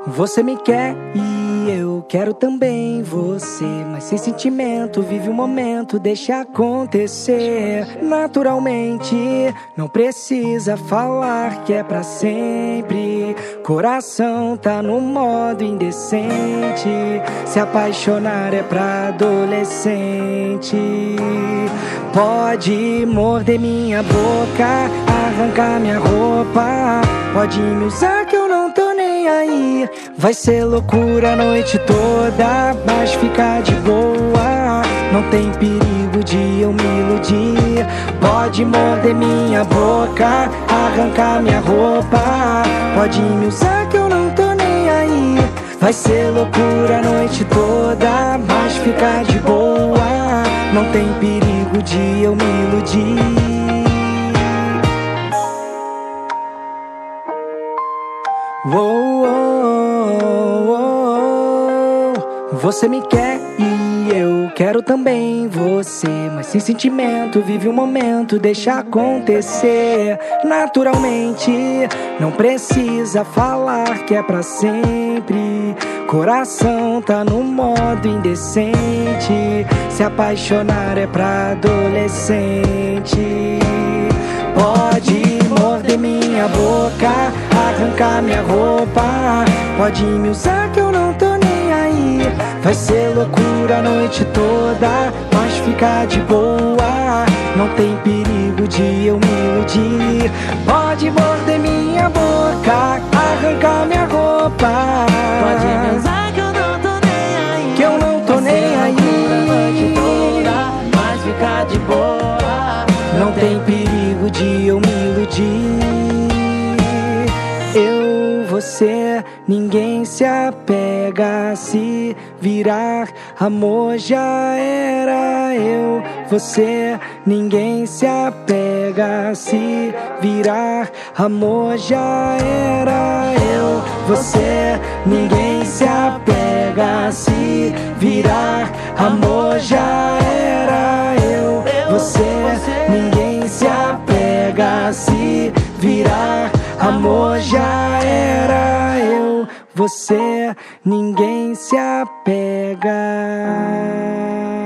Você me quer e eu quero também você, mas sem sentimento, vive o momento, deixa acontecer naturalmente. Não precisa falar que é pra sempre. Coração tá no modo indecente. Se apaixonar é pra adolescente. Pode morder minha boca, arrancar minha roupa, pode me usar que eu não tô nem aí. Vai ser loucura a noite toda, mas fica de boa, não tem perigo de eu me iludir. Pode morder minha boca, arrancar minha roupa, pode me usar que eu não tô nem aí. Vai ser loucura a noite toda, mas fica de boa, não tem perigo de eu me iludir. Você me quer e eu quero também você, mas sem sentimento, vive o momento, deixa acontecer naturalmente. Não precisa falar que é pra sempre. Coração tá no modo indecente. Se apaixonar é pra adolescente. Pode morder minha boca, arrancar minha roupa, pode me usar que eu não tô nem aí. Vai ser loucura a noite toda, mas fica de boa, não tem perigo de eu me iludir. Pode morder minha boca, arrancar minha roupa, pode me usar que eu não tô nem aí. Que eu não tô nem aí. A noite toda, mas fica de boa, não tem perigo de eu me iludir. Eu, você, ninguém se apega. Se virar amor já era. Eu, você, ninguém se apega. Se virar amor já era. Eu, você, ninguém se apega. Se virar amor já era. Eu, você, ninguém se apega. Se virar amor já era. Eu, você, ninguém se apega.